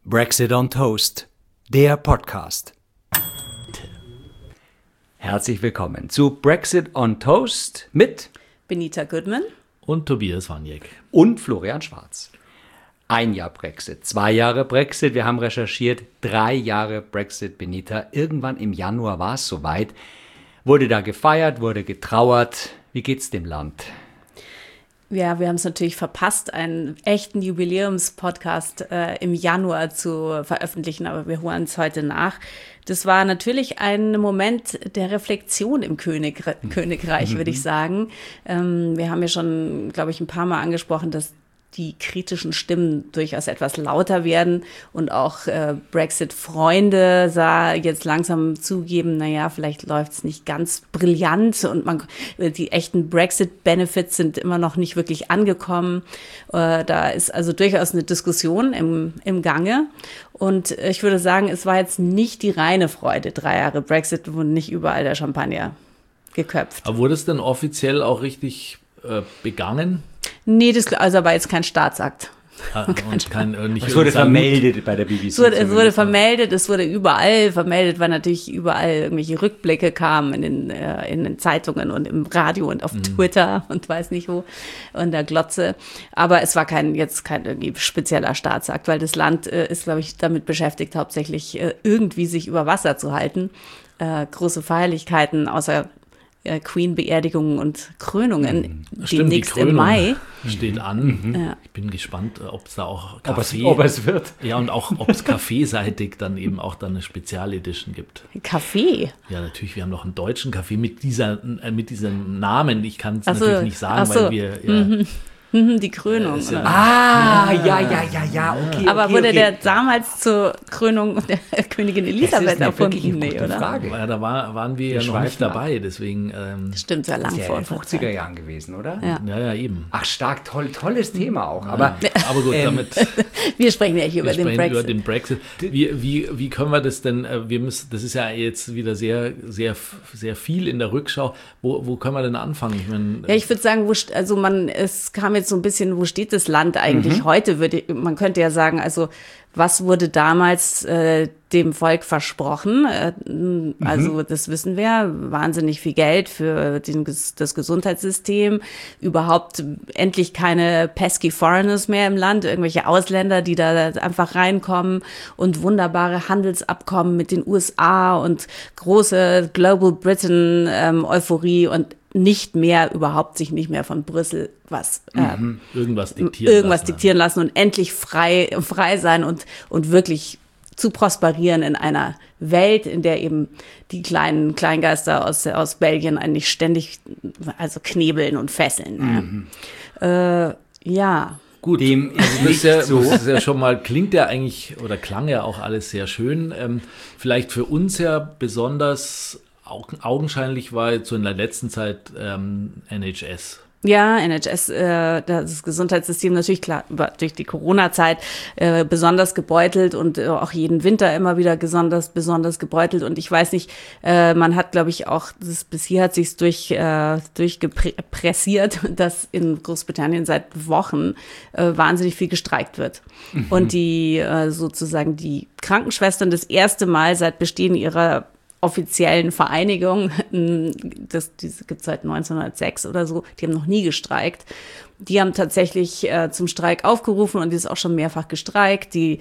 Brexit on Toast, der Podcast. Herzlich willkommen zu Brexit on Toast mit Benita Goodman und Tobias Waniek und Florian Schwarz. 1 Jahr Brexit, 2 Jahre Brexit, wir haben recherchiert, 3 Jahre Brexit, Benita. Irgendwann im Januar war es soweit. Wurde da gefeiert, wurde getrauert. Wie geht's dem Land? Ja, wir haben es natürlich verpasst, einen echten Jubiläumspodcast im Januar zu veröffentlichen, aber wir holen es heute nach. Das war natürlich ein Moment der Reflexion im Königreich, würde ich sagen. Wir haben ja schon, glaube ich, ein paar Mal angesprochen, dass die kritischen Stimmen durchaus etwas lauter werden und auch Brexit-Freunde jetzt langsam zugeben, naja, vielleicht läuft es nicht ganz brillant und die echten Brexit-Benefits sind immer noch nicht wirklich angekommen. Da ist also durchaus eine Diskussion im Gange und ich würde sagen, es war jetzt nicht die reine Freude, 3 Jahre Brexit, wo nicht überall der Champagner geköpft. Aber wurde es denn offiziell auch richtig begangen? Nee, das war jetzt kein Staatsakt. Es wurde vermeldet bei der BBC. Es wurde vermeldet, es wurde überall vermeldet, weil natürlich überall irgendwelche Rückblicke kamen in den Zeitungen und im Radio und auf Twitter und weiß nicht wo und der Glotze. Aber es war kein irgendwie spezieller Staatsakt, weil das Land ist, glaube ich, damit beschäftigt, hauptsächlich irgendwie sich über Wasser zu halten. Große Feierlichkeiten außer Queen-Beerdigungen und Krönungen demnächst im Mai. Steht an. Ja. Ich bin gespannt, ob es da auch Kaffee... Ob es wird. Ja, und auch, ob es kaffeeseitig dann eben auch dann eine Spezialedition gibt. Kaffee? Ja, natürlich. Wir haben noch einen deutschen Kaffee mit diesem Namen. Ich kann es natürlich nicht sagen, weil wir... Ja, die Krönung. Okay. Aber wurde der damals zur Krönung der Königin Elisabeth erfunden? Nee, oder? Frage. Ja, da waren wir ja noch nicht dabei, deswegen... Stimmt, sehr lang vor. In den 50er Jahren gewesen, oder? Ja, eben. Ach, stark, tolles Thema auch. Aber gut, damit... Wir sprechen ja hier über den Brexit. Wie können wir das denn... das ist ja jetzt wieder sehr, sehr, sehr viel in der Rückschau. Wo können wir denn anfangen? Ich würde sagen, es kam jetzt so ein bisschen, wo steht das Land eigentlich heute? Man könnte ja sagen, also was wurde damals dem Volk versprochen? Also das wissen wir, wahnsinnig viel Geld für das Gesundheitssystem, überhaupt endlich keine pesky Foreigners mehr im Land, irgendwelche Ausländer, die da einfach reinkommen und wunderbare Handelsabkommen mit den USA und große Global Britain Euphorie und sich nicht mehr von Brüssel irgendwas diktieren lassen und endlich frei sein und wirklich zu prosperieren in einer Welt, in der eben die kleinen Kleingeister aus Belgien eigentlich ständig knebeln und fesseln. Ja. Gut, das ist ja schon mal, klingt ja eigentlich oder klang ja auch alles sehr schön. Vielleicht für uns ja besonders augenscheinlich war jetzt so in der letzten Zeit NHS. Ja, NHS, das Gesundheitssystem natürlich klar durch die Corona-Zeit besonders gebeutelt und auch jeden Winter immer wieder besonders gebeutelt. Und ich weiß nicht, man hat, glaube ich, auch, bis hier hat sich's durchgepressiert, dass in Großbritannien seit Wochen wahnsinnig viel gestreikt wird. Und die Krankenschwestern das erste Mal seit Bestehen ihrer offiziellen Vereinigung, diese gibt es seit 1906 oder so, die haben noch nie gestreikt. Die haben tatsächlich zum Streik aufgerufen und die ist auch schon mehrfach gestreikt. Die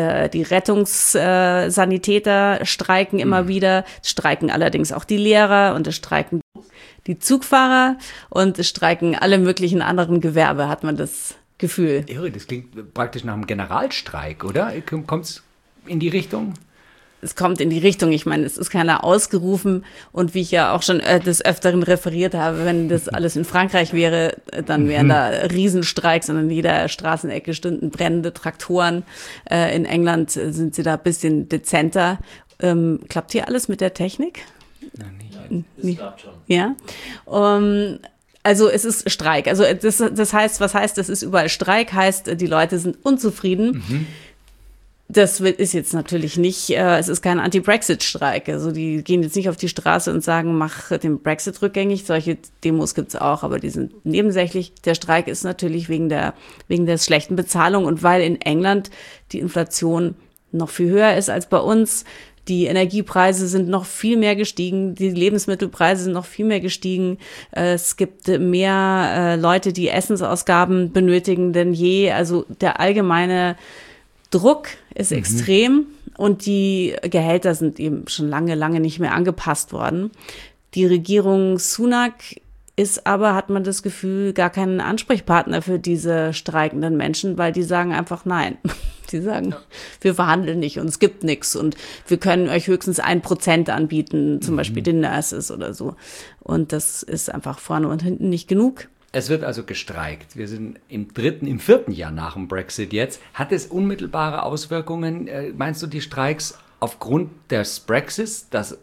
Rettungssanitäter streiken immer wieder, streiken allerdings auch die Lehrer und es streiken die Zugfahrer und es streiken alle möglichen anderen Gewerbe, hat man das Gefühl. Das klingt praktisch nach einem Generalstreik, oder? Kommt es in die Richtung? Es kommt in die Richtung. Ich meine, es ist keiner ausgerufen. Und wie ich ja auch schon des Öfteren referiert habe, wenn das alles in Frankreich wäre, dann wären da Riesenstreiks und in jeder Straßenecke stünden brennende Traktoren. In England sind sie da ein bisschen dezenter. Klappt hier alles mit der Technik? Nein, nicht. Das klappt schon. Ja. Also es ist Streik. Also das heißt, was heißt, es ist überall Streik, heißt, die Leute sind unzufrieden. Das ist jetzt natürlich nicht, es ist kein Anti-Brexit-Streik. Also die gehen jetzt nicht auf die Straße und sagen, mach den Brexit rückgängig. Solche Demos gibt's auch, aber die sind nebensächlich. Der Streik ist natürlich wegen der schlechten Bezahlung und weil in England die Inflation noch viel höher ist als bei uns. Die Energiepreise sind noch viel mehr gestiegen, die Lebensmittelpreise sind noch viel mehr gestiegen. Es gibt mehr Leute, die Essensausgaben benötigen denn je. Also der allgemeine Druck ist extrem und die Gehälter sind eben schon lange nicht mehr angepasst worden. Die Regierung Sunak ist aber, hat man das Gefühl, gar kein Ansprechpartner für diese streikenden Menschen, weil die sagen einfach nein. Die sagen, wir verhandeln nicht und es gibt nichts und wir können euch höchstens 1% anbieten, zum Beispiel den Nurses oder so. Und das ist einfach vorne und hinten nicht genug. Es wird also gestreikt. Wir sind im 4. Jahr nach dem Brexit jetzt. Hat es unmittelbare Auswirkungen, meinst du, die Streiks aufgrund des Brexits? Das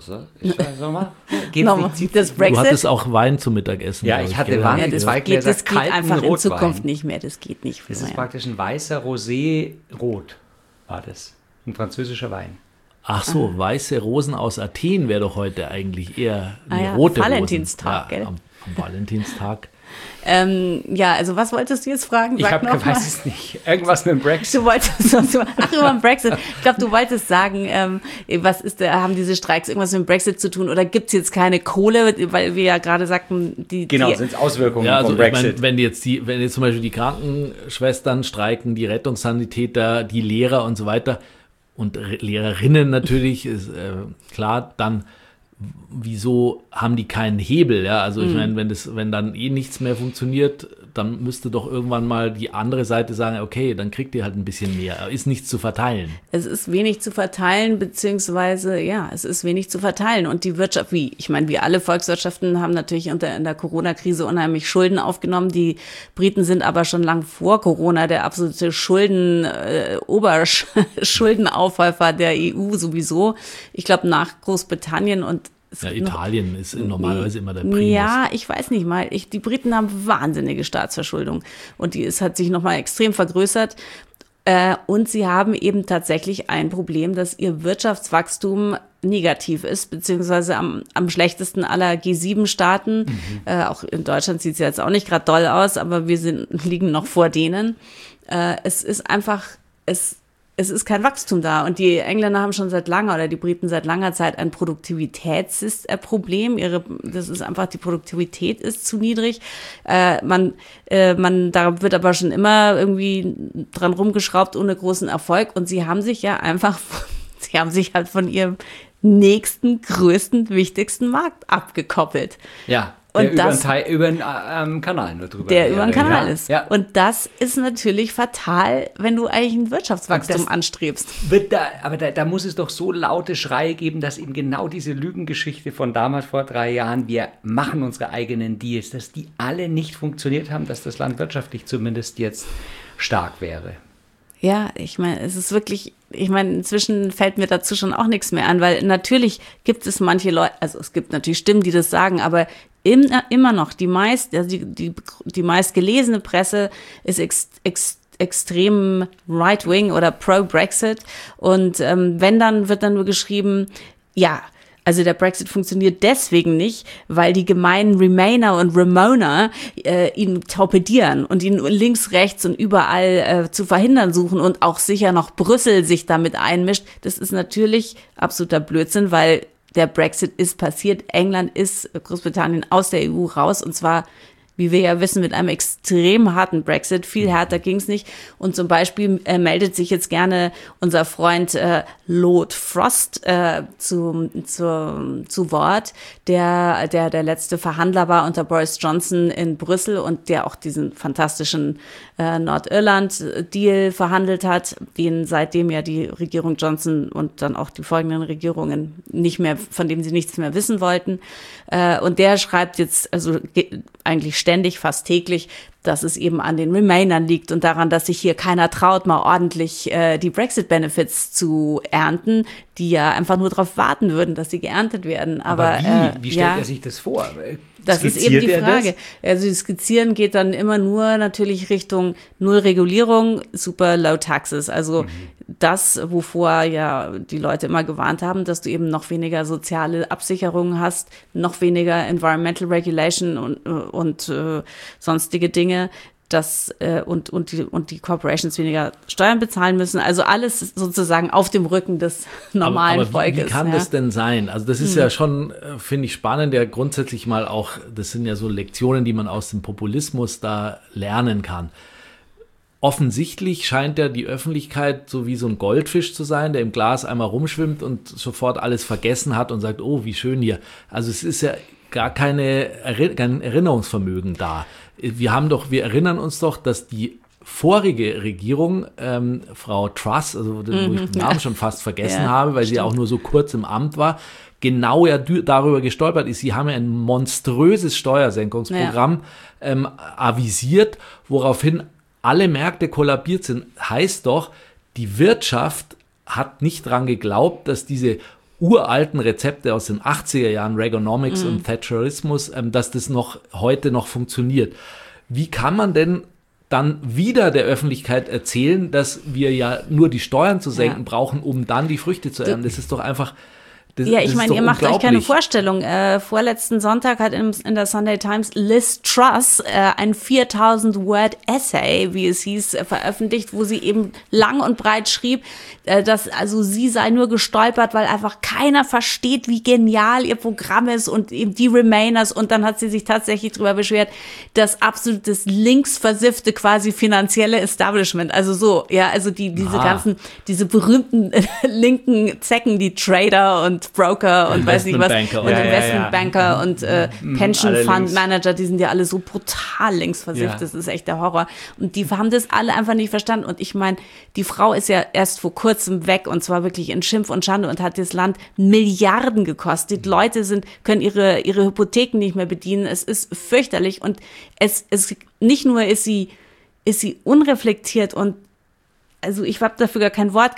Du hattest auch Wein zum Mittagessen. Ja, ich hatte Wein, das 2 Gläser das geht einfach Rotwein. in Zukunft nicht mehr. Das geht nicht. Das ist praktisch ein weißer Rosé-Rot, war das. Ein französischer Wein. Ach so, weiße Rosen aus Athen wäre doch heute eigentlich eher eine rote Valentinstag, Rosen. Ja, am Valentinstag. Also was wolltest du jetzt fragen? Weiß es nicht. Irgendwas mit dem Brexit. Du wolltest, über den Brexit. Ich glaube, du wolltest sagen, haben diese Streiks irgendwas mit dem Brexit zu tun oder gibt es jetzt keine Kohle, weil wir ja gerade sagten, sind es Auswirkungen vom Brexit. Ich meine, wenn jetzt zum Beispiel die Krankenschwestern streiken, die Rettungssanitäter, die Lehrer und so weiter und Lehrerinnen natürlich, ist klar, dann wieso haben die keinen Hebel? Ja, also ich meine, wenn dann nichts mehr funktioniert, dann müsste doch irgendwann mal die andere Seite sagen, okay, dann kriegt ihr halt ein bisschen mehr. Ist nichts zu verteilen. Es ist wenig zu verteilen, beziehungsweise, es ist wenig zu verteilen. Und die Wirtschaft, wie alle Volkswirtschaften haben natürlich in der Corona-Krise unheimlich Schulden aufgenommen. Die Briten sind aber schon lang vor Corona der absolute Schuldenaufhäufer der EU sowieso. Ich glaube, nach Großbritannien und Italien ist normalerweise immer der Primus. Ja, ich weiß nicht mal. Die Briten haben wahnsinnige Staatsverschuldung und hat sich nochmal extrem vergrößert. Und sie haben eben tatsächlich ein Problem, dass ihr Wirtschaftswachstum negativ ist, beziehungsweise am schlechtesten aller G7-Staaten. Auch in Deutschland sieht es jetzt auch nicht gerade doll aus, aber wir liegen noch vor denen. Es ist einfach, es ist kein Wachstum da und die Engländer haben schon die Briten seit langer Zeit ein Produktivitätsproblem. Das ist einfach, die Produktivität ist zu niedrig. Da wird aber schon immer irgendwie dran rumgeschraubt ohne großen Erfolg und sie haben sich halt von ihrem nächsten, größten, wichtigsten Markt abgekoppelt. Ja. Der über den Kanal nur drüber. Der über den Kanal ist. Ja. Und das ist natürlich fatal, wenn du eigentlich ein Wirtschaftswachstum anstrebst. Da muss es doch so laute Schreie geben, dass eben genau diese Lügengeschichte von damals vor 3 Jahren, wir machen unsere eigenen Deals, dass die alle nicht funktioniert haben, dass das Land wirtschaftlich zumindest jetzt stark wäre. Ja, ich meine, es ist wirklich, inzwischen fällt mir dazu schon auch nichts mehr an, weil natürlich gibt es manche Leute, also es gibt natürlich Stimmen, die das sagen, aber immer noch die meistgelesene Presse ist extrem right-wing oder pro-Brexit und wird dann nur geschrieben, also der Brexit funktioniert deswegen nicht, weil die gemeinen Remainer und Remoaner ihn torpedieren und ihn links, rechts und überall zu verhindern suchen und auch sicher noch Brüssel sich damit einmischt. Das ist natürlich absoluter Blödsinn, weil der Brexit ist passiert. Großbritannien aus der EU raus und zwar, wie wir ja wissen, mit einem extrem harten Brexit. Viel härter ging's nicht. Und zum Beispiel meldet sich jetzt gerne unser Freund Lord Frost zu Wort, der letzte Verhandler war unter Boris Johnson in Brüssel und der auch diesen fantastischen Nordirland-Deal verhandelt hat, den seitdem ja die Regierung Johnson und dann auch die folgenden Regierungen von dem sie nichts mehr wissen wollten. Und der schreibt jetzt, also eigentlich ständig, fast täglich, dass es eben an den Remainern liegt und daran, dass sich hier keiner traut, mal ordentlich die Brexit-Benefits zu ernten, die ja einfach nur darauf warten würden, dass sie geerntet werden. Aber wie stellt er sich das vor? Das ist eben die Frage. Also das Skizzieren geht dann immer nur natürlich Richtung Null Regulierung, super Low Taxes. Also das, wovor ja die Leute immer gewarnt haben, dass du eben noch weniger soziale Absicherungen hast, noch weniger Environmental Regulation und sonstige Dinge. und die Corporations weniger Steuern bezahlen müssen. Also alles sozusagen auf dem Rücken des normalen aber Volkes. Wie kann das denn sein? Also das ist ja schon, finde ich, spannend, ja grundsätzlich mal auch, das sind ja so Lektionen, die man aus dem Populismus da lernen kann. Offensichtlich scheint ja die Öffentlichkeit so wie so ein Goldfisch zu sein, der im Glas einmal rumschwimmt und sofort alles vergessen hat und sagt, oh, wie schön hier. Also es ist ja gar kein Erinnerungsvermögen da. Wir erinnern uns doch, dass die vorige Regierung, Frau Truss, also wo ich den Namen schon fast vergessen habe, weil sie ja auch nur so kurz im Amt war, genau ja darüber gestolpert ist. Sie haben ja ein monströses Steuersenkungsprogramm avisiert, woraufhin alle Märkte kollabiert sind. Heißt doch, die Wirtschaft hat nicht dran geglaubt, dass diese uralten Rezepte aus den 80er Jahren, Reaganomics und Thatcherismus, dass das heute noch funktioniert. Wie kann man denn dann wieder der Öffentlichkeit erzählen, dass wir ja nur die Steuern zu senken brauchen, um dann die Früchte zu ernten? Das ist doch einfach... Ich meine, ihr macht euch keine Vorstellung. Vorletzten Sonntag hat in der Sunday Times Liz Truss ein 4000-Word-Essay, wie es hieß, veröffentlicht, wo sie eben lang und breit schrieb, dass also sie sei nur gestolpert, weil einfach keiner versteht, wie genial ihr Programm ist und eben die Remainers. Und dann hat sie sich tatsächlich darüber beschwert, das absolutes linksversiffte quasi finanzielle Establishment. Also so, ja, also diese berühmten linken Zecken, die Trader und Broker und weiß nicht was und Investmentbanker und Pension Fund Manager, die sind ja alle so brutal linksversifft, das ist echt der Horror. Und die haben das alle einfach nicht verstanden. Und ich meine, die Frau ist ja erst vor kurzem weg und zwar wirklich in Schimpf und Schande und hat das Land Milliarden gekostet. Leute können ihre Hypotheken nicht mehr bedienen. Es ist fürchterlich und es nicht nur ist sie unreflektiert und also ich habe dafür gar kein Wort,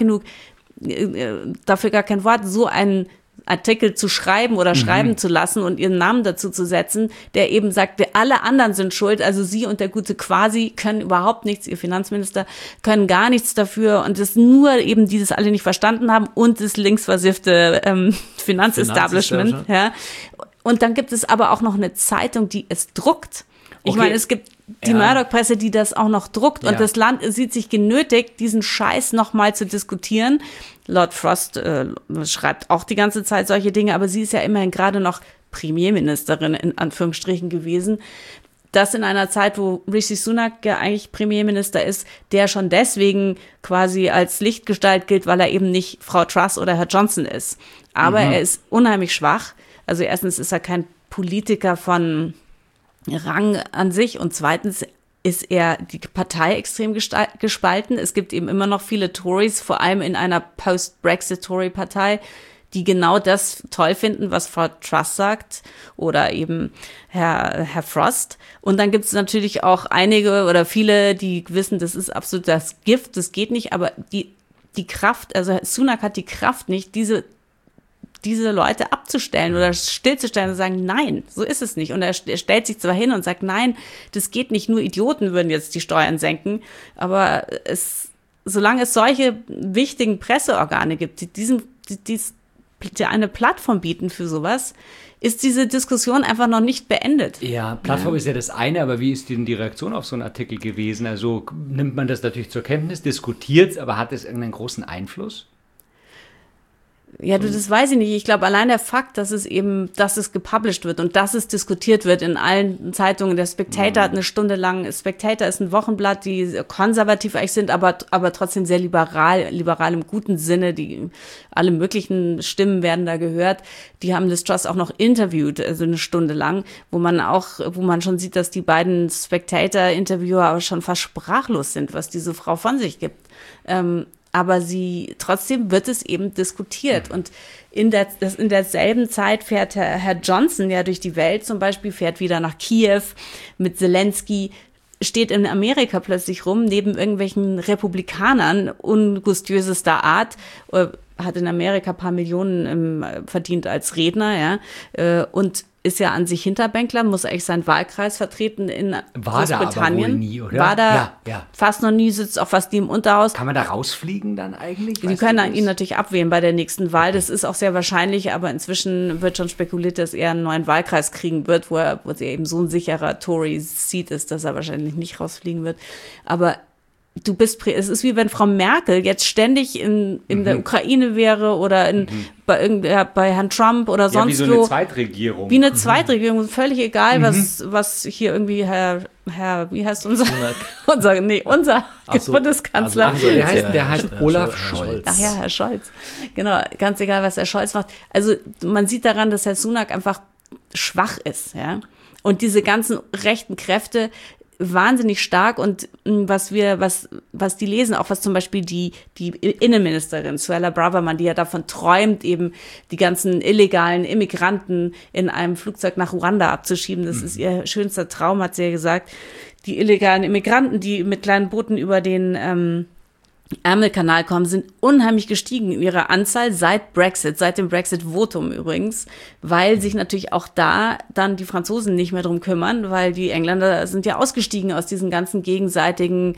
so einen Artikel zu schreiben oder schreiben zu lassen und ihren Namen dazu zu setzen, der eben sagt, wir alle anderen sind schuld, also sie und der gute Quasi können überhaupt nichts, ihr Finanzminister können gar nichts dafür und das nur eben dieses alle nicht verstanden haben und das linksversiffte Finanzestablishment. Ja. Und dann gibt es aber auch noch eine Zeitung, die es druckt. Ich meine, es gibt die Murdoch-Presse, die das auch noch druckt und das Land sieht sich genötigt, diesen Scheiß nochmal zu diskutieren. Lord Frost schreibt auch die ganze Zeit solche Dinge, aber sie ist ja immerhin gerade noch Premierministerin in Anführungsstrichen gewesen. Das in einer Zeit, wo Rishi Sunak ja eigentlich Premierminister ist, der schon deswegen quasi als Lichtgestalt gilt, weil er eben nicht Frau Truss oder Herr Johnson ist. Aber er ist unheimlich schwach. Also erstens ist er kein Politiker von Rang an sich und zweitens ist die Partei extrem gespalten. Es gibt eben immer noch viele Tories, vor allem in einer Post-Brexit-Tory-Partei, die genau das toll finden, was Frau Truss sagt oder eben Herr Frost. Und dann gibt es natürlich auch einige oder viele, die wissen, das ist absolut das Gift, das geht nicht, aber die Kraft, also Sunak hat die Kraft nicht, diese Leute abzustellen oder stillzustellen und sagen, nein, so ist es nicht. Und er stellt sich zwar hin und sagt, nein, das geht nicht, nur Idioten würden jetzt die Steuern senken, aber solange es solche wichtigen Presseorgane gibt, die eine Plattform bieten für sowas, ist diese Diskussion einfach noch nicht beendet. Ja, Plattform ist ja das eine, aber wie ist denn die Reaktion auf so einen Artikel gewesen? Also nimmt man das natürlich zur Kenntnis, diskutiert es, aber hat es irgendeinen großen Einfluss? Ja, das weiß ich nicht. Ich glaube, allein der Fakt, dass es gepublished wird und dass es diskutiert wird in allen Zeitungen. Der Spectator hat eine Stunde lang, Spectator ist ein Wochenblatt, die konservativ eigentlich sind, aber trotzdem sehr liberal im guten Sinne. Alle möglichen Stimmen werden da gehört. Die haben Liz Truss auch noch interviewt, also eine Stunde lang, wo man schon sieht, dass die beiden Spectator-Interviewer aber schon fast sprachlos sind, was diese Frau von sich gibt. Aber trotzdem wird es eben diskutiert. Und in derselben Zeit fährt Herr Johnson ja durch die Welt, zum Beispiel fährt wieder nach Kiew mit Zelensky, steht in Amerika plötzlich rum, neben irgendwelchen Republikanern ungustiösester Art, hat in Amerika ein paar Millionen verdient als Redner, ja, und ist ja an sich Hinterbänkler, muss eigentlich seinen Wahlkreis vertreten in Großbritannien. War da aber wohl nie, oder? War da fast noch nie, sitzt auch fast nie im Unterhaus. Kann man da rausfliegen dann eigentlich? Die können ihn natürlich abwählen bei der nächsten Wahl. Das ist auch sehr wahrscheinlich, aber inzwischen wird schon spekuliert, dass er einen neuen Wahlkreis kriegen wird, wo er eben so ein sicherer Tory-Seat ist, dass er wahrscheinlich nicht rausfliegen wird. Aber es ist wie wenn Frau Merkel jetzt ständig in der Ukraine wäre oder bei Herrn Trump oder sonst wo. Wie so eine Zweitregierung. Wie eine Zweitregierung, völlig egal, was hier irgendwie Herr, wie heißt unser Bundeskanzler. Der heißt Olaf Scholz. Ach ja, Herr Scholz. Genau, ganz egal, was Herr Scholz macht. Also man sieht daran, dass Herr Sunak einfach schwach ist, ja. Und diese ganzen rechten Kräfte wahnsinnig stark und was die lesen, auch was zum Beispiel die Innenministerin Suella Braverman, die ja davon träumt, eben die ganzen illegalen Immigranten in einem Flugzeug nach Ruanda abzuschieben. Das ist ihr schönster Traum, hat sie ja gesagt. Die illegalen Immigranten, die mit kleinen Booten über den Ärmelkanal kommen, sind unheimlich gestiegen in ihrer Anzahl seit dem Brexit-Votum übrigens, weil sich natürlich auch da dann die Franzosen nicht mehr drum kümmern, weil die Engländer sind ja ausgestiegen aus diesen ganzen gegenseitigen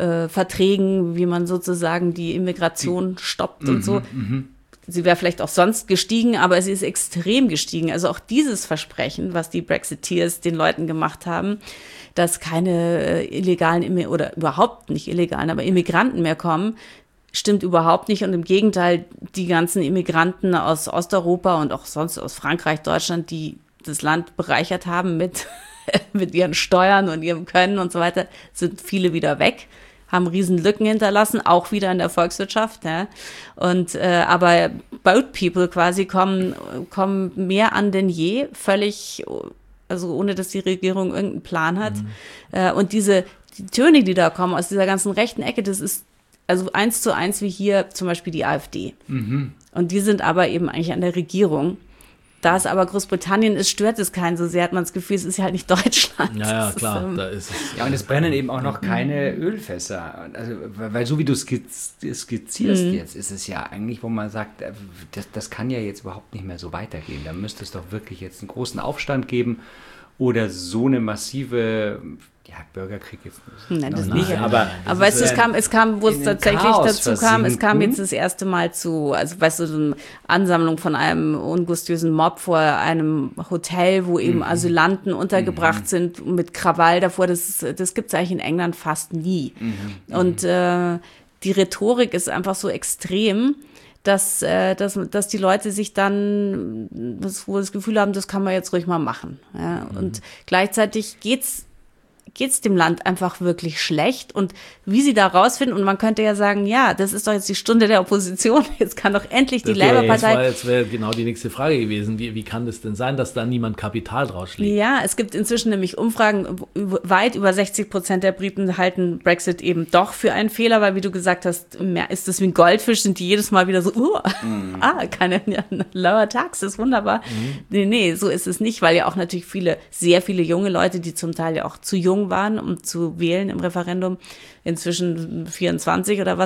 Verträgen, wie man sozusagen die Immigration stoppt und so. Sie wäre vielleicht auch sonst gestiegen, aber sie ist extrem gestiegen. Also auch dieses Versprechen, was die Brexiteers den Leuten gemacht haben, dass keine illegalen oder überhaupt nicht illegalen, aber Immigranten mehr kommen, stimmt überhaupt nicht. Und im Gegenteil, die ganzen Immigranten aus Osteuropa und auch sonst aus Frankreich, Deutschland, die das Land bereichert haben mit ihren Steuern und ihrem Können und so weiter, sind viele wieder weg, haben riesen Lücken hinterlassen, auch wieder in der Volkswirtschaft. Ja. Und aber Boat People quasi kommen mehr an denn je, völlig, also ohne dass die Regierung irgendeinen Plan hat. Und die Töne, die da kommen aus dieser ganzen rechten Ecke, das ist also 1:1 wie hier zum Beispiel die AfD. Und die sind aber eben eigentlich an der Regierung. Da es aber Großbritannien ist, stört es keinen so sehr, hat man das Gefühl, es ist ja halt nicht Deutschland. Ja, klar, da ist es. Ja, und es brennen eben auch noch keine Ölfässer. Also, weil so wie du skizzierst jetzt, ist es ja eigentlich, wo man sagt, das kann ja jetzt überhaupt nicht mehr so weitergehen. Da müsste es doch wirklich jetzt einen großen Aufstand geben oder so eine massive... Ja, Bürgerkrieg jetzt nicht. Nein, das nicht. Aber weißt du, es kam, wo es tatsächlich dazu kam, es kam jetzt das erste Mal zu, also weißt du, so eine Ansammlung von einem ungustiösen Mob vor einem Hotel, wo eben Asylanten untergebracht sind mit Krawall davor. Das gibt es eigentlich in England fast nie. Und die Rhetorik ist einfach so extrem, dass die Leute sich dann wohl das Gefühl haben, das kann man jetzt ruhig mal machen. Ja? Und gleichzeitig geht's dem Land einfach wirklich schlecht und wie sie da rausfinden, und man könnte ja sagen, ja, das ist doch jetzt die Stunde der Opposition, jetzt kann doch endlich die Labour-Partei... Das wäre genau die nächste Frage gewesen, wie kann das denn sein, dass da niemand Kapital draus schlägt? Ja, es gibt inzwischen nämlich Umfragen, weit über 60% der Briten halten Brexit eben doch für einen Fehler, weil wie du gesagt hast, ist das wie ein Goldfisch, sind die jedes Mal wieder so, keine lower taxes, wunderbar. Nee, so ist es nicht, weil ja auch natürlich sehr viele junge Leute, die zum Teil ja auch zu jung waren, um zu wählen im Referendum, inzwischen 24 oder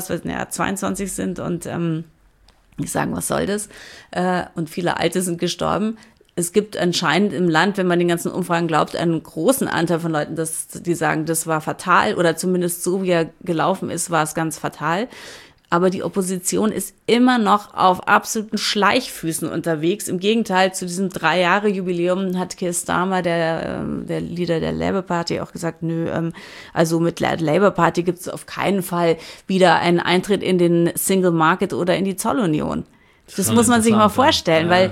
22 sind und ich sagen, was soll das? Und viele Alte sind gestorben. Es gibt anscheinend im Land, wenn man den ganzen Umfragen glaubt, einen großen Anteil von Leuten, die sagen, das war fatal oder zumindest so, wie er gelaufen ist, war es ganz fatal. Aber die Opposition ist immer noch auf absoluten Schleichfüßen unterwegs. Im Gegenteil, zu diesem 3-Jahre-Jubiläum hat Keir Starmer, der Leader der Labour Party, auch gesagt, also mit der Labour Party gibt es auf keinen Fall wieder einen Eintritt in den Single Market oder in die Zollunion. Das muss man sich mal vorstellen, weil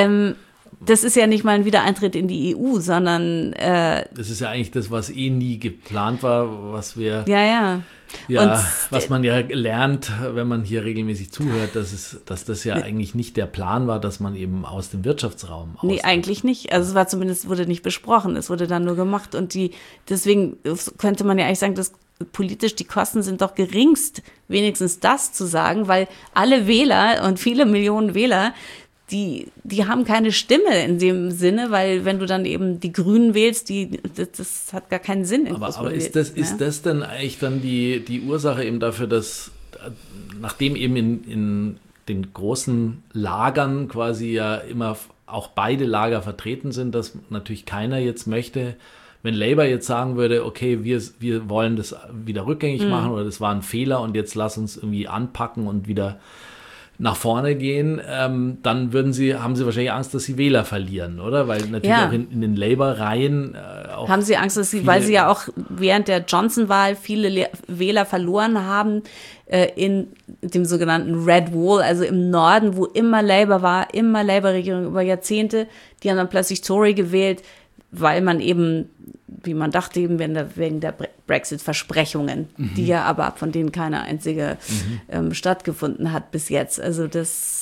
das ist ja nicht mal ein Wiedereintritt in die EU, sondern das ist ja eigentlich das, was nie geplant war, was wir... Ja, und was man ja lernt, wenn man hier regelmäßig zuhört, dass das ja eigentlich nicht der Plan war, dass man eben aus dem Wirtschaftsraum austritt. Nee, eigentlich nicht. Also wurde nicht besprochen, es wurde dann nur gemacht und deswegen könnte man ja eigentlich sagen, dass politisch die Kosten sind doch geringst, wenigstens das zu sagen, weil alle Wähler und viele Millionen Wähler, die haben keine Stimme in dem Sinne, weil wenn du dann eben die Grünen wählst, das hat gar keinen Sinn. Aber ist das denn eigentlich dann die Ursache eben dafür, dass nachdem eben in den großen Lagern quasi ja immer auch beide Lager vertreten sind, dass natürlich keiner jetzt möchte, wenn Labour jetzt sagen würde, okay, wir wollen das wieder rückgängig machen oder das war ein Fehler und jetzt lass uns irgendwie anpacken und wieder nach vorne gehen, dann haben sie wahrscheinlich Angst, dass sie Wähler verlieren, oder? Weil natürlich auch in den Labour-Reihen auch haben sie Angst, dass weil sie ja auch während der Johnson-Wahl viele Wähler verloren haben in dem sogenannten Red Wall, also im Norden, wo immer Labour war, immer Labour-Regierung über Jahrzehnte. Die haben dann plötzlich Tory gewählt, weil man eben, wie man dachte, eben wegen der Brexit-Versprechungen, die ja aber von denen keine einzige stattgefunden hat bis jetzt. Also das...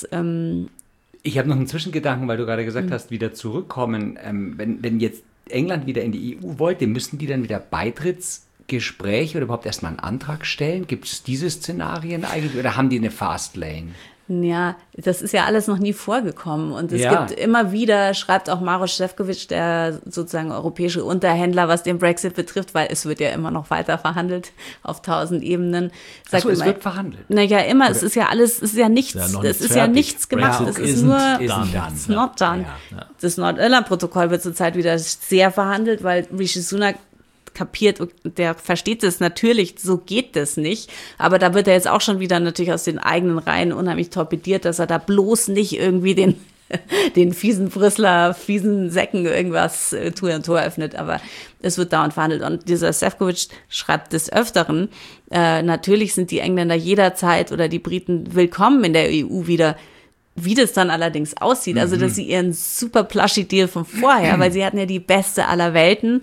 Ich habe noch einen Zwischengedanken, weil du gerade gesagt hast, wieder zurückkommen. Wenn jetzt England wieder in die EU wollte, müssen die dann wieder Beitrittsgespräche oder überhaupt erstmal einen Antrag stellen? Gibt es diese Szenarien eigentlich oder haben die eine Fastlane? Ja, das ist ja alles noch nie vorgekommen und es gibt immer wieder, schreibt auch Maroš Šefčovič, der sozusagen europäische Unterhändler, was den Brexit betrifft, weil es wird ja immer noch weiter verhandelt auf 1000 Ebenen. Achso, es wird verhandelt? Naja, immer, oder? Es ist ja alles, es ist ja nichts, es ist ja nichts gemacht, es ist nur, it's not done. Ja. Das Nordirland-Protokoll wird zurzeit wieder sehr verhandelt, weil Rishi Sunak kapiert, der versteht es natürlich, so geht das nicht, aber da wird er jetzt auch schon wieder natürlich aus den eigenen Reihen unheimlich torpediert, dass er da bloß nicht irgendwie den fiesen Brüsseler, fiesen Säcken irgendwas Tür und Tor öffnet, aber es wird dauernd verhandelt und dieser Šefčovič schreibt des Öfteren, natürlich sind die Engländer jederzeit oder die Briten willkommen in der EU wieder. Wie das dann allerdings aussieht, also dass sie ihren super Plushy-Deal von vorher, weil sie hatten ja die beste aller Welten,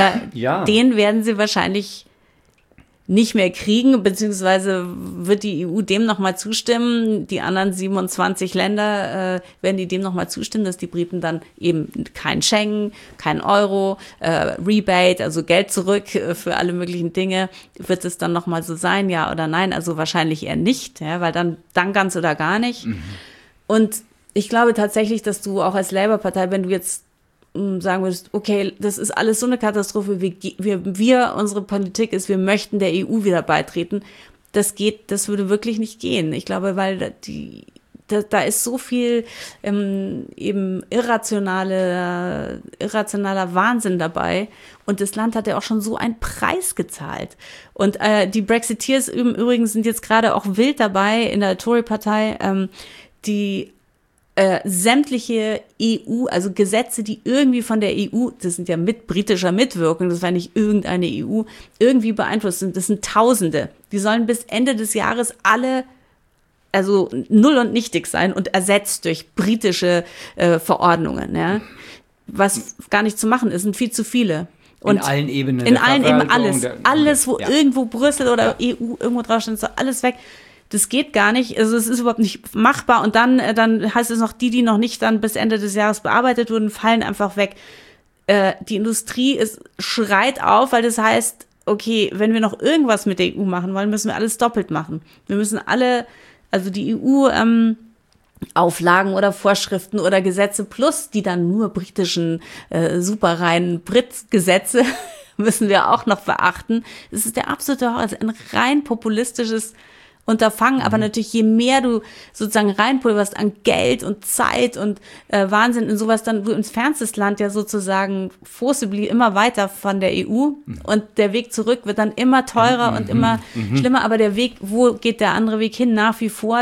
den werden sie wahrscheinlich nicht mehr kriegen, beziehungsweise wird die EU dem nochmal zustimmen, die anderen 27 Länder werden die dem nochmal zustimmen, dass die Briten dann eben kein Schengen, kein Euro, Rebate, also Geld zurück für alle möglichen Dinge. Wird es dann nochmal so sein, ja oder nein? Also wahrscheinlich eher nicht, ja, weil dann ganz oder gar nicht. Und ich glaube tatsächlich, dass du auch als Labour-Partei, wenn du jetzt sagen würdest, okay, das ist alles so eine Katastrophe, unsere Politik ist, wir möchten der EU wieder beitreten, das würde wirklich nicht gehen. Ich glaube, weil da ist so viel eben irrationaler Wahnsinn dabei und das Land hat ja auch schon so einen Preis gezahlt. Und die Brexiteers im Übrigen sind jetzt gerade auch wild dabei in der Tory-Partei, die sämtliche EU, also Gesetze, die irgendwie von der EU, das sind ja mit britischer Mitwirkung, das war nicht irgendeine EU, irgendwie beeinflusst sind, das sind Tausende. Die sollen bis Ende des Jahres alle, also null und nichtig sein und ersetzt durch britische Verordnungen, ja. Was gar nicht zu machen ist, sind viel zu viele. Und in allen Ebenen. In allen Ebenen alles, wo irgendwo Brüssel oder EU irgendwo draufsteht, ist alles weg. Das geht gar nicht, also es ist überhaupt nicht machbar und dann heißt es noch, die noch nicht dann bis Ende des Jahres bearbeitet wurden, fallen einfach weg. Die Industrie schreit auf, weil das heißt, okay, wenn wir noch irgendwas mit der EU machen wollen, müssen wir alles doppelt machen. Wir müssen also die EU Auflagen oder Vorschriften oder Gesetze plus die dann nur britischen superreinen Brit-Gesetze müssen wir auch noch beachten. Das ist der absolute Horror, also ein rein populistisches Unterfangen, aber natürlich je mehr du sozusagen reinpulverst an Geld und Zeit und Wahnsinn in sowas, dann du entfernst das Land ja sozusagen forcibly immer weiter von der EU und der Weg zurück wird dann immer teurer und immer schlimmer, aber der Weg, wo geht der andere Weg hin, nach wie vor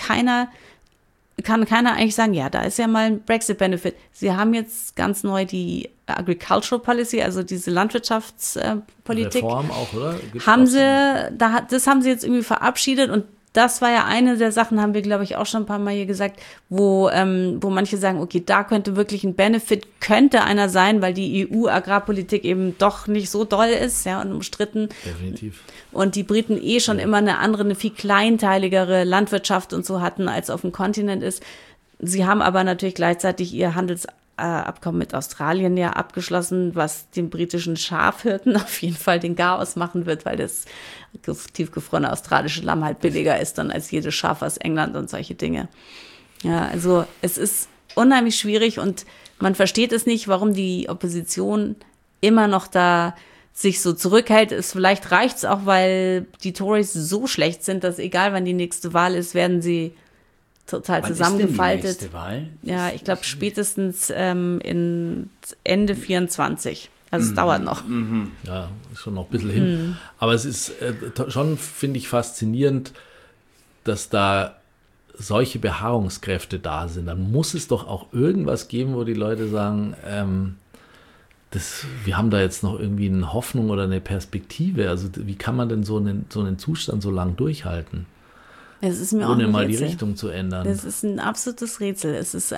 kann keiner eigentlich sagen, ja, da ist ja mal ein Brexit-Benefit. Sie haben jetzt ganz neu die Agricultural Policy, also diese Landwirtschaftspolitik. Reform auch, oder? Das haben sie jetzt irgendwie verabschiedet und das war ja eine der Sachen, haben wir, glaube ich, auch schon ein paar Mal hier gesagt, wo manche sagen, okay, da könnte wirklich ein Benefit, könnte einer sein, weil die EU-Agrarpolitik eben doch nicht so doll ist, ja, und umstritten. Definitiv. Und die Briten schon immer eine viel kleinteiligere Landwirtschaft und so hatten, als auf dem Kontinent ist. Sie haben aber natürlich gleichzeitig ihr Handelsabkommen mit Australien ja abgeschlossen, was den britischen Schafhirten auf jeden Fall den Garaus machen wird, weil das tiefgefrorene australische Lamm halt billiger ist dann als jedes Schaf aus England und solche Dinge. Ja, also es ist unheimlich schwierig und man versteht es nicht, warum die Opposition immer noch da sich so zurückhält. Vielleicht reicht es auch, weil die Tories so schlecht sind, dass egal wann die nächste Wahl ist, werden sie total Wann zusammengefaltet. Ist denn die nächste Wahl? Ja, ich glaube spätestens in Ende 24. Also es dauert noch. Ja, ist schon noch ein bisschen hin. Aber es ist schon, finde ich, faszinierend, dass da solche Beharrungskräfte da sind. Dann muss es doch auch irgendwas geben, wo die Leute sagen, wir haben da jetzt noch irgendwie eine Hoffnung oder eine Perspektive. Also wie kann man denn so einen Zustand so lang durchhalten? Es ist mir auch ohne ein mal Rätsel. die Richtung zu ändern. Das ist ein absolutes Rätsel.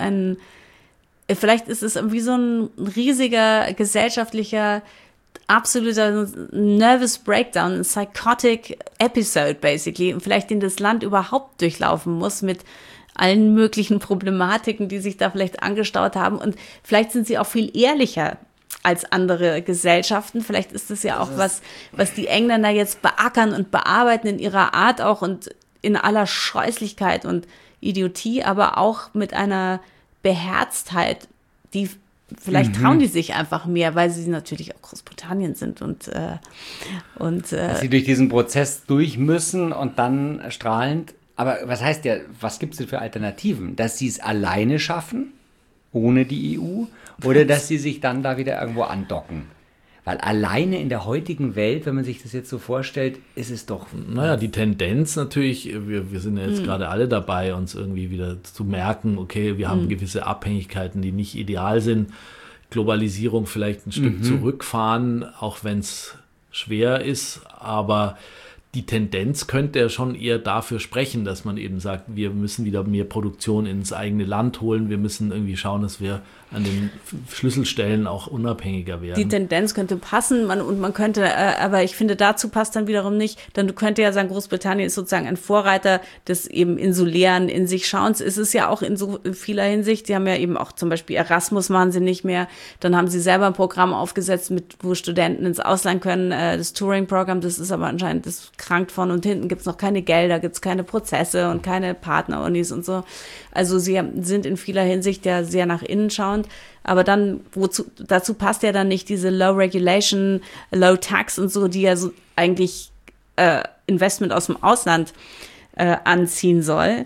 Vielleicht ist es wie so ein riesiger gesellschaftlicher, absoluter Nervous Breakdown, ein psychotic episode basically, und vielleicht den das Land überhaupt durchlaufen muss mit allen möglichen Problematiken, die sich da vielleicht angestaut haben, und vielleicht sind sie auch viel ehrlicher als andere Gesellschaften. Vielleicht ist es ja auch was die Engländer jetzt beackern und bearbeiten in ihrer Art auch und in aller Scheußlichkeit und Idiotie, aber auch mit einer Beherztheit, die vielleicht trauen die sich einfach mehr, weil sie natürlich auch Großbritannien sind dass sie durch diesen Prozess durch müssen und dann strahlend. Aber was gibt es denn für Alternativen? Dass sie es alleine schaffen, ohne die EU, oder dass sie sich dann da wieder irgendwo andocken? Weil alleine in der heutigen Welt, wenn man sich das jetzt so vorstellt, ist es doch... Naja, die Tendenz natürlich, wir sind ja jetzt gerade alle dabei, uns irgendwie wieder zu merken, okay, wir haben gewisse Abhängigkeiten, die nicht ideal sind. Globalisierung vielleicht ein Stück zurückfahren, auch wenn es schwer ist, aber die Tendenz könnte ja schon eher dafür sprechen, dass man eben sagt, wir müssen wieder mehr Produktion ins eigene Land holen, wir müssen irgendwie schauen, dass wir an den Schlüsselstellen auch unabhängiger werden. Die Tendenz könnte passen, man könnte, aber ich finde, dazu passt dann wiederum nicht, dann du könntest ja sagen, Großbritannien ist sozusagen ein Vorreiter des eben insulären in sich Schauens. Es ist ja auch in so vieler Hinsicht, sie haben ja eben auch zum Beispiel Erasmus machen sie nicht mehr, dann haben sie selber ein Programm aufgesetzt, wo Studenten ins Ausland können, das Touring-Programm, das ist aber anscheinend, das krankt von und hinten gibt's noch keine Gelder, gibt's keine Prozesse und keine Partnerunis und so. Also sie sind in vieler Hinsicht ja sehr nach innen schauend, aber dann, dazu passt ja dann nicht diese Low Regulation, Low Tax und so, die ja so eigentlich Investment aus dem Ausland anziehen soll.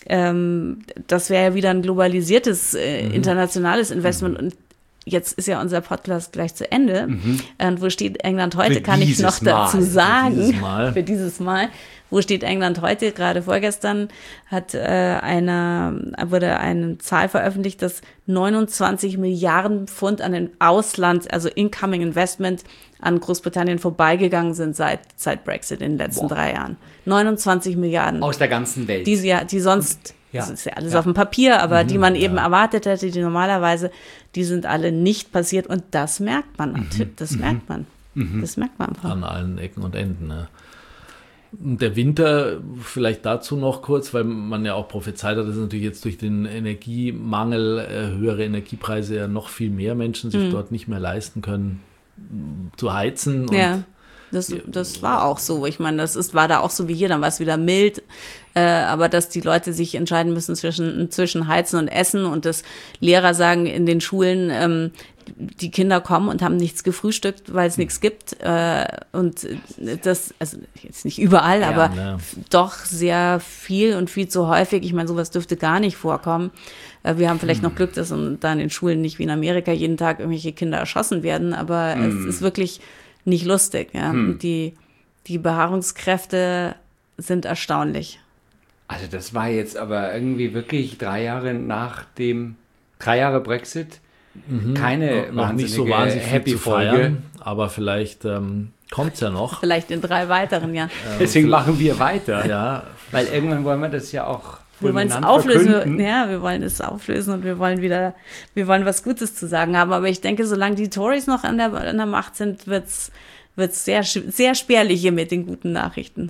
Das wäre ja wieder ein globalisiertes, internationales Investment, und jetzt ist ja unser Podcast gleich zu Ende. Und wo steht England heute, kann ich noch dazu sagen. Für dieses Mal. Wo steht England heute? Gerade vorgestern wurde eine Zahl veröffentlicht, dass 29 Milliarden Pfund an den Ausland, also Incoming Investment, an Großbritannien vorbeigegangen sind seit Brexit in den letzten 3 Jahren. 29 Milliarden. Aus der ganzen Welt. Die sonst, das ist ja alles auf dem Papier, aber die man eben erwartet hätte, die normalerweise, die sind alle nicht passiert, und das merkt man natürlich, das merkt man. Das merkt man einfach. An allen Ecken und Enden, ne? Der Winter, vielleicht dazu noch kurz, weil man ja auch prophezeit hat, dass natürlich jetzt durch den Energiemangel, höhere Energiepreise, ja noch viel mehr Menschen sich dort nicht mehr leisten können, zu heizen. Ja, das war auch so. Ich meine, war da auch so wie hier, dann war es wieder mild, aber dass die Leute sich entscheiden müssen zwischen Heizen und Essen, und dass Lehrer sagen in den Schulen, die Kinder kommen und haben nichts gefrühstückt, weil es nichts gibt. Und das, also jetzt nicht überall, aber doch sehr viel und viel zu häufig. Ich meine, sowas dürfte gar nicht vorkommen. Wir haben vielleicht noch Glück, dass da in den Schulen nicht wie in Amerika jeden Tag irgendwelche Kinder erschossen werden, aber es ist wirklich nicht lustig. Ja. Die Beharrungskräfte sind erstaunlich. Also das war jetzt aber irgendwie wirklich 3 Jahre nach dem 3 Jahre Brexit. Keine noch nicht so wahnsinnig happy Folge, aber vielleicht kommt es ja noch. Vielleicht in 3 weiteren Jahren. Deswegen machen wir weiter. Ja. Weil irgendwann wollen wir das ja auch wir wollen es auflösen. Ja, wir wollen es auflösen und wir wollen was Gutes zu sagen haben. Aber ich denke, solange die Tories noch an der Macht sind, wird's sehr, sehr spärlich hier mit den guten Nachrichten.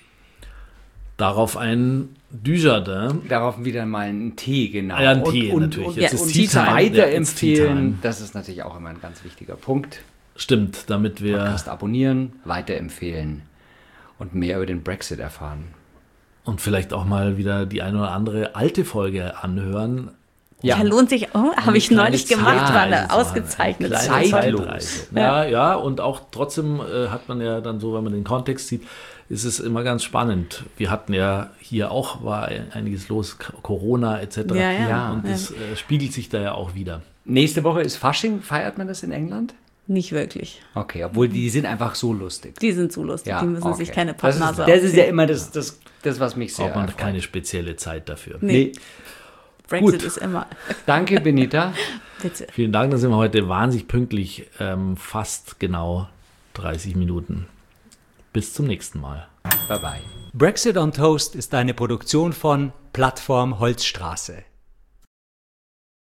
Darauf ein Dujardin. Darauf wieder mal einen Tee, genau. Ja, einen Tee natürlich. Jetzt ist Tea Time. Weiterempfehlen, das ist natürlich auch immer ein ganz wichtiger Punkt. Stimmt, damit wir... Podcast abonnieren, weiterempfehlen und mehr über den Brexit erfahren. Und vielleicht auch mal wieder die eine oder andere alte Folge anhören. Ja, lohnt sich. Oh, habe ich neulich gemacht, war eine ausgezeichnete Zeitreise. Ja, und auch trotzdem hat man ja dann so, wenn man den Kontext sieht, ist es immer ganz spannend. Wir hatten ja hier auch, war einiges los, Corona etc. Und das spiegelt sich da ja auch wieder. Nächste Woche ist Fasching. Feiert man das in England? Nicht wirklich. Okay, obwohl die sind einfach so lustig. Die sind so lustig, die müssen sich keine Das Pappnase ist ja immer das, was mich sehr Braucht man erfreut. keine spezielle Zeit dafür. Nee. Brexit Gut. ist immer. Danke, Benita. Bitte. Vielen Dank, da sind wir heute wahnsinnig pünktlich, fast genau 30 Minuten. Bis zum nächsten Mal. Bye bye. Brexit on Toast ist eine Produktion von Plattform Holzstraße.